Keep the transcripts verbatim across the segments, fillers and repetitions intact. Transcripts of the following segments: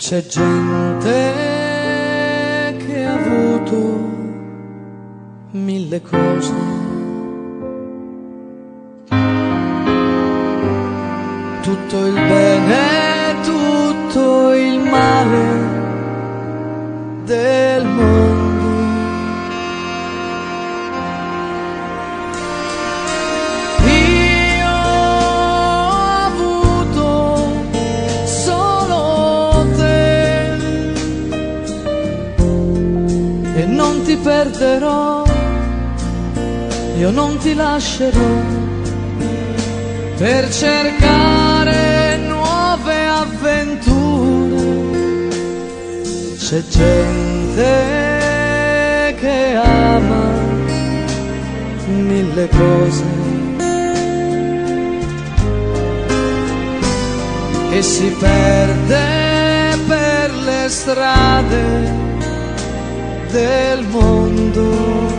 C'è gente che ha avuto mille cose, tutto il bene, tutto il male del mondo. Io ho avuto solo te e non ti perderò, io non ti lascerò per cercare nuove avventure. C'è gente che ama mille cose e si perde per le strade del mondo.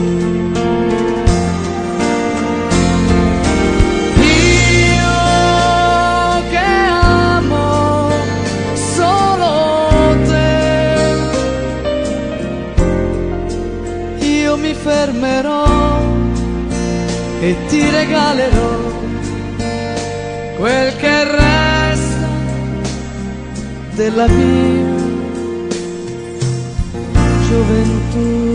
Mi fermerò e ti regalerò quel che resta della mia gioventù.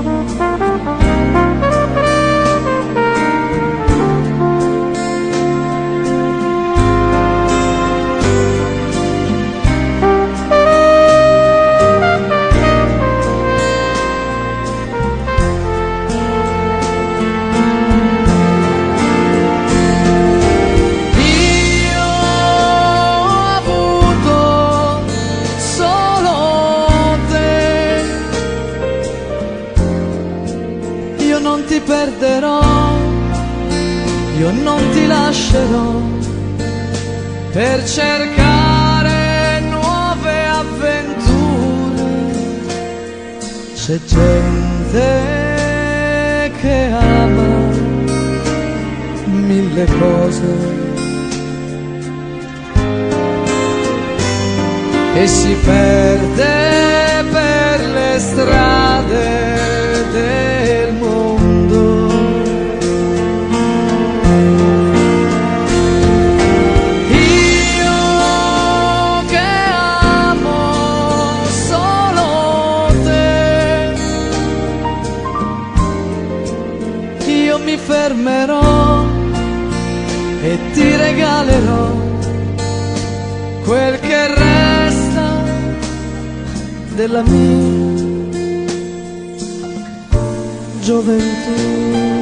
Non ti perderò, io non ti lascerò per cercare nuove avventure. C'è gente che ama mille cose e si perde per le strade del mondo. Io che amo solo te, io mi fermerò e ti regalerò quel che resta della mia gioventù.